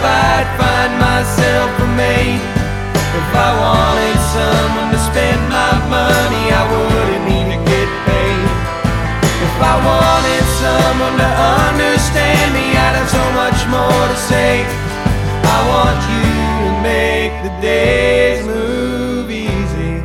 I'd find myself a maid. If I wanted someone to spend my money, I wouldn't need to get paid. If I wanted someone to understand me, I'd have so much more to say. I want you to make the days move easy.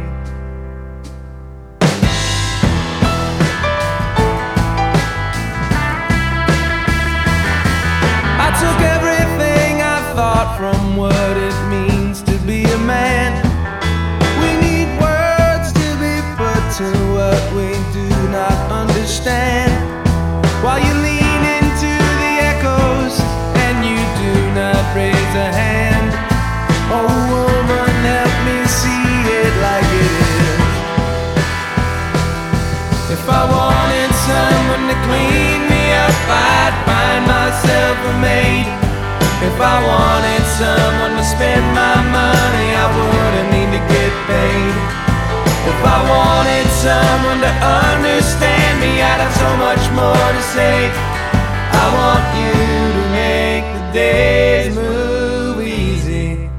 I took everything I thought from what it means to be a man. We need words to be put to what we do not understand. While you lean into the echoes and you do not raise a hand. Oh woman, help me see it like it is. If I wanted someone to clean me up, I'd find myself a maid. If I wanted someone to spend my money, I wouldn't need to get paid. If I wanted someone to understand me, I'd have so much more to say. I want you to make the days move easy.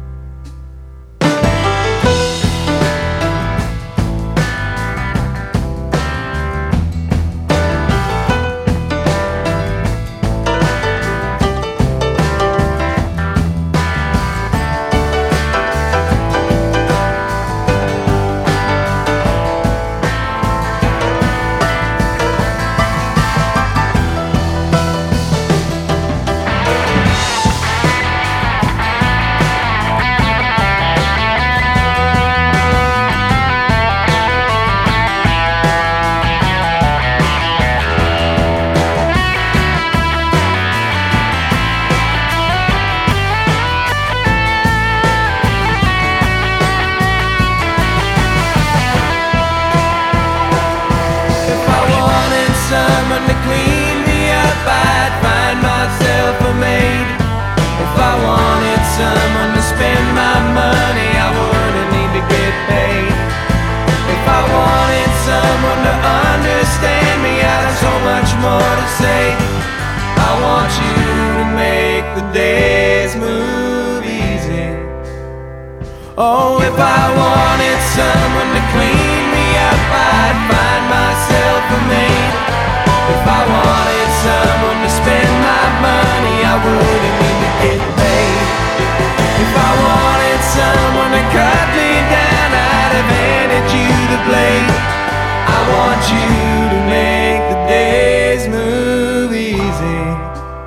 Someone to clean me up, I'd find myself a maid. If I wanted someone to spend my money, I wouldn't need to get paid. If I wanted someone to understand me, I'd have so much more to say. I want you to make the days move easy. Oh, if I wanted someone to clean me up, I'd find myself a maid. If I wanted someone to spend my money, I wouldn't need to get paid. If I wanted someone to cut me down, I'd have handed you the blade. I want you to make the days move easy.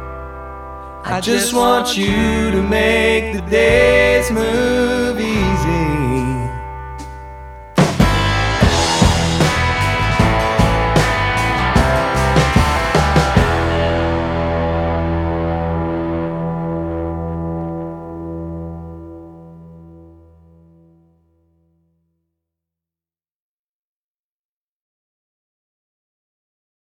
I just want you to make the days move easy.